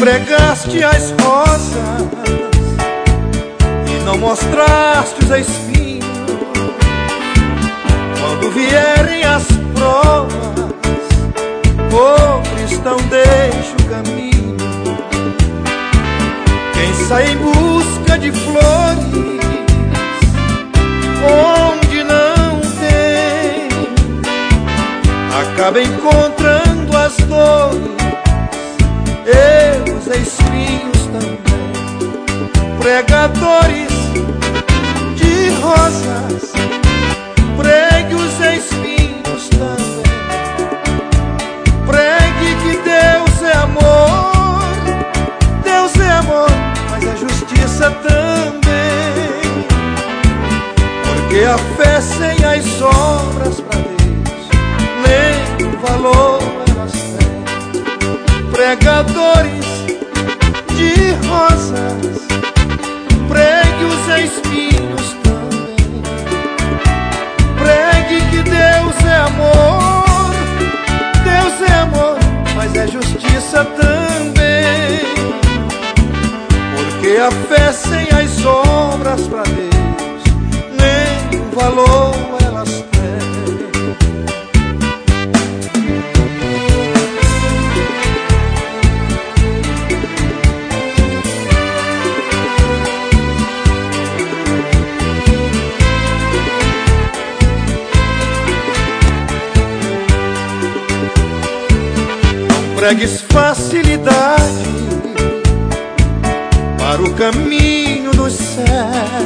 pregaste as rosas e não mostraste os espinhos. Quando vierem as provas, ô cristão, deixa o caminho. Quem sai em busca de flores onde não tem, acaba encontrando as dores e os espinhos também. Pregadores de rosas, pregue os espinhos também. Pregue que Deus é amor, Deus é amor, mas é justiça também. Porque a fé sem as obras pra Deus nem valor elas têm. Pregadores de rosas, pregue os espinhos também. Pregue que Deus é amor, Deus é amor, mas é justiça também. Porque a fé sem as obras pra Deus nem valor elas têm. Pregues facilidade para o caminho do céu.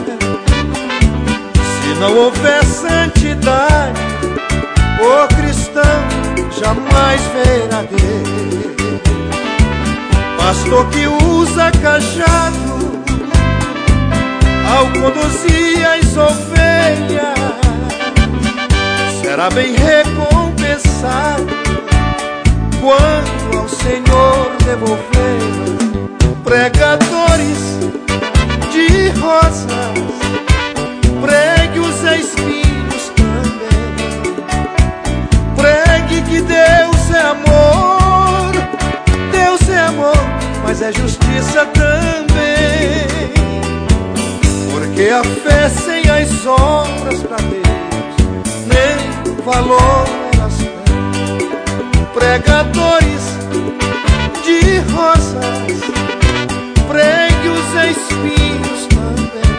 Se não houver santidade, o cristão jamais verá Deus. Pastor que usa cajado ao conduzir as ovelhas será bem recompensado quando ao Senhor devolver. Pregadores de rosas, pregue os espinhos também. Pregue que Deus é amor, Deus é amor, mas é justiça também. Porque a fé sem as obras pra Deus nem valor elas têm. Pregadores de rosas, pregue os espinhos também.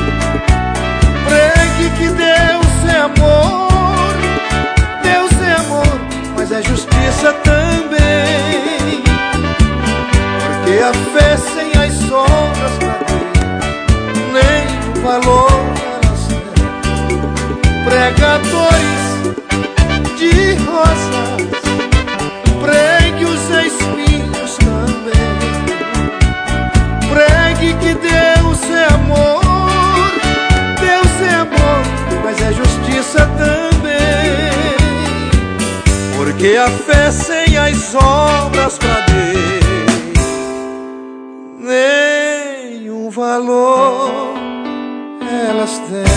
Pregue que Deus é amor, Deus é amor, mas é justiça também. Porque a fé sem as obras pra Deus nem valor elas têm. Pregadores de rosas, pregue os espinhos também. Pregue que Deus é amor, Deus é amor, mas é justiça também. Porque a fé sem as obras pra Deus nenhum valor elas têm.